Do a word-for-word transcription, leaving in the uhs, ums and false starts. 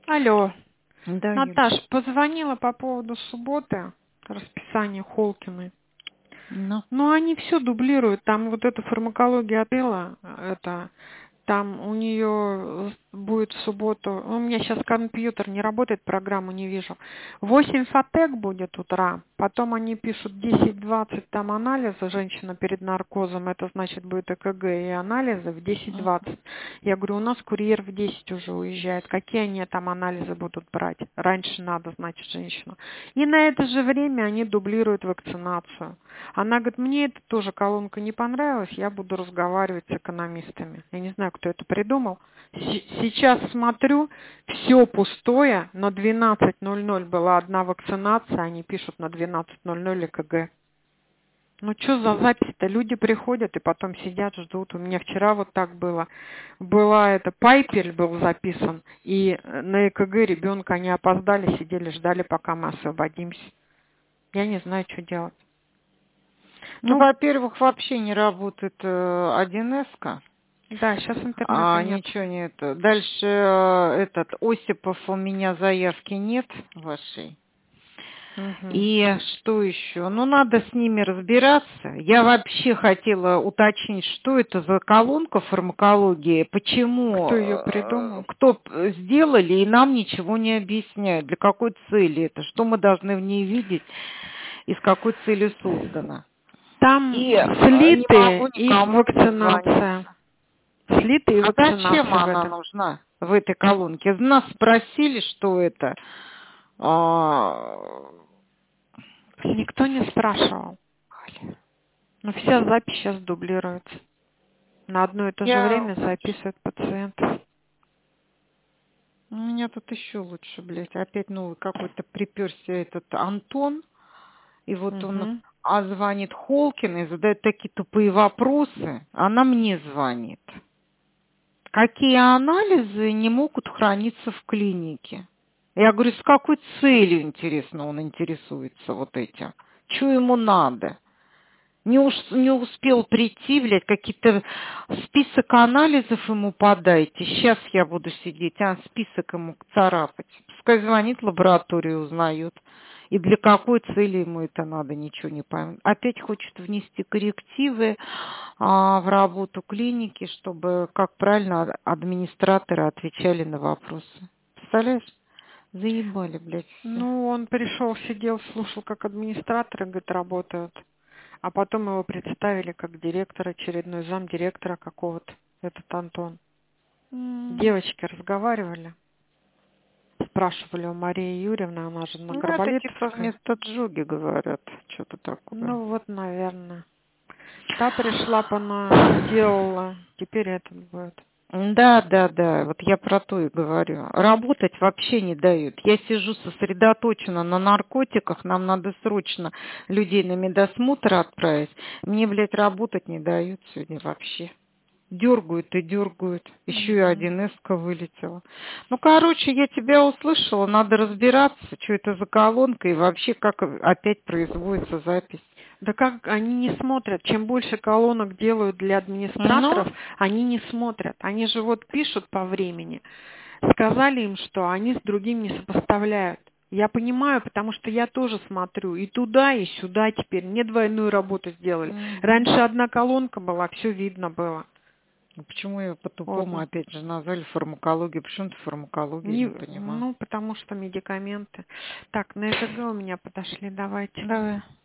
Алло, Да, Юль. Наташ, позвонила по поводу субботы, расписание Холкиной. Ну, Ну, они все дублируют. Там вот эта фармакология отела, это, там у нее будет в субботу, у меня сейчас компьютер не работает, программу не вижу. восемь фотек будет утра, потом они пишут десять-двадцать там анализа, женщина перед наркозом, это значит будет ЭКГ и анализы в десять-двадцать. Я говорю, у нас курьер в десять уже уезжает, какие они там анализы будут брать? Раньше надо, значит, женщину. И на это же время они дублируют вакцинацию. Она говорит, мне эта тоже колонка не понравилась, я буду разговаривать с экономистами. Я не знаю, кто это придумал. С- Сейчас смотрю, все пустое. На двенадцать ноль ноль была одна вакцинация, они пишут на двенадцать ноль ноль ЭКГ. Ну что за запись-то? Люди приходят и потом сидят, ждут. У меня вчера вот так было. Была это, Пайпель был записан, и на ЭКГ ребенка они опоздали, сидели, ждали, пока мы освободимся. Я не знаю, что делать. ну, Ну, во-первых, вообще не работает э, один эс-ка, да, сейчас интернета а нет. ничего нет. Дальше э, этот Осипов, у меня заявки нет вашей. Мгм. И что еще? Ну, надо с ними разбираться. Я вообще хотела уточнить, что это за колонка фармакологии, почему, Кто ее э, придумал? кто п- сделали, и нам ничего не объясняют, для какой цели это, что мы должны в ней видеть и с какой целью создана. Там И э, не слиты могу и никому вакцинация. дозвониться. Слиты и А зачем вакцинация в она этом. нужна в этой колонке? Нас спросили, что это. А, Никто не спрашивал. Но вся запись сейчас дублируется. На одно и то же Я... время записывают пациентов. У меня тут еще лучше, блядь. Опять новый какой-то приперся этот Антон. И вот он Угу. а звонит Холкин и задает такие тупые вопросы. Она мне звонит. Какие анализы не могут храниться в клинике? Я говорю, с какой целью, интересно, он интересуется вот этим? Что ему надо? Не, уж, не успел прийти, блядь, какие-то список анализов ему подайте. Сейчас я буду сидеть, а список ему царапать. Пускай звонит в лабораторию, узнает. И для какой цели ему это надо, ничего не пойму. Опять хочет внести коррективы а, в работу клиники, чтобы, как правильно, администраторы отвечали на вопросы. Представляешь? Заебали, блядь, все. Ну, он пришел, сидел, слушал, как администраторы, говорит, работают. А потом его представили как директора, очередной замдиректора какого-то, этот Антон. Девочки разговаривали, спрашивали у Марии Юрьевны, она же на Ну, это типа Горболитовской. вместо Джуги говорят, что-то такое. Ну вот, наверное. Та пришла, она сделала, теперь этот будет. Да, да, да, вот я про то и говорю. Работать вообще не дают. Я сижу сосредоточена на наркотиках, нам надо срочно людей на медосмотр отправить. Мне, блядь, работать не дают сегодня вообще. Дергают и дергают. Еще и Мгм. один эска вылетела. Ну, короче, я тебя услышала, надо разбираться, что это за колонка и вообще как опять производится запись. Да как они не смотрят, чем больше колонок делают для Ну, администраторов, они не смотрят. Они же вот пишут по времени. Сказали им, что они с другим не сопоставляют. Я понимаю, потому что я тоже смотрю и туда, и сюда теперь. Мне двойную работу сделали. мгм. Раньше одна колонка была, все видно было. Ну, почему ее Вот. по-тупому опять же назвали фармакологией? Почему-то фармакология, Не, не понимаю. ну, потому что медикаменты. Так, на ЭКГ у меня подошли, давайте. Давай.